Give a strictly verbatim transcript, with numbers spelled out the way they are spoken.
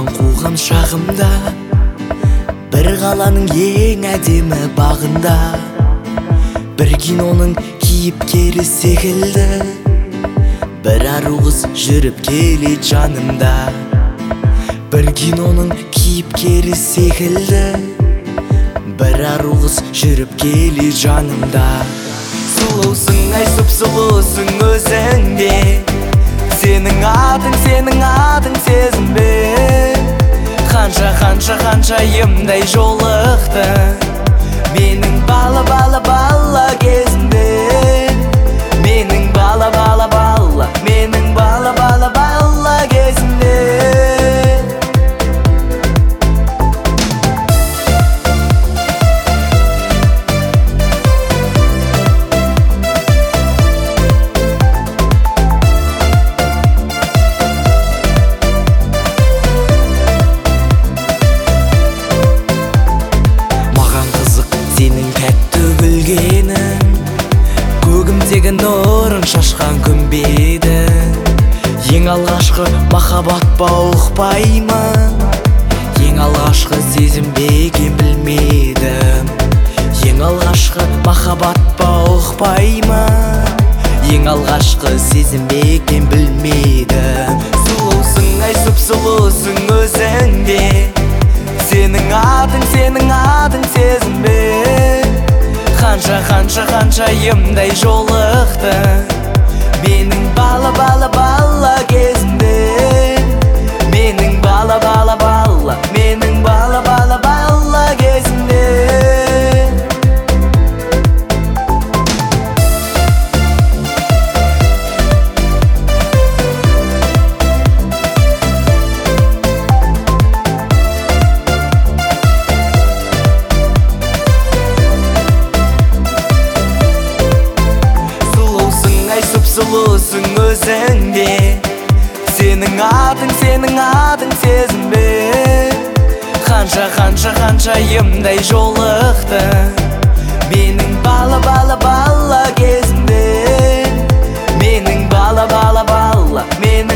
маған қуған шағымда, бір қаланың ең әдемі бағында, бір киноның кейіпкері секілді, бір ару қыз жүріп келе жанымда. Бір киноның кейіпкері секілді, бір ару қыз жүріп келе жанымда. Сұлусың, ай сұп-сұлусың өзіңде, сенің атың, сенің атың сезінбе. Қанша, қанша, қаншайымдай жолықты менің бала, бала, бала кезімде. Менің бала, бала, бала, менің бала, бала, бала кезімде. Көгімдегі нұрын шашқан күнбеді, ең алғашқы махаббат па ұқпаймын, ең алғашқы сезімбе екен білмедім. Ең алғашқы махаббат па ұқпаймын, ең алғашқы сезімбе екен білмедім. Сұлусың, ай сұп-сұлусың өзіңде, сенің атың, сенің атың сезінбе. Қанша, қанша, қаншайымдай жолықты менің бала, бала, бала кезімде. Менің бала, бала, бала, менің бала, бала, бала кезімде. Сұлусың өзіңде, сенің атың, сенің атың сезінбе. Қанша, қанша, қаншайымдай жолықты менің бала, бала, бала кезімде. Менің бала, бала, бала, менің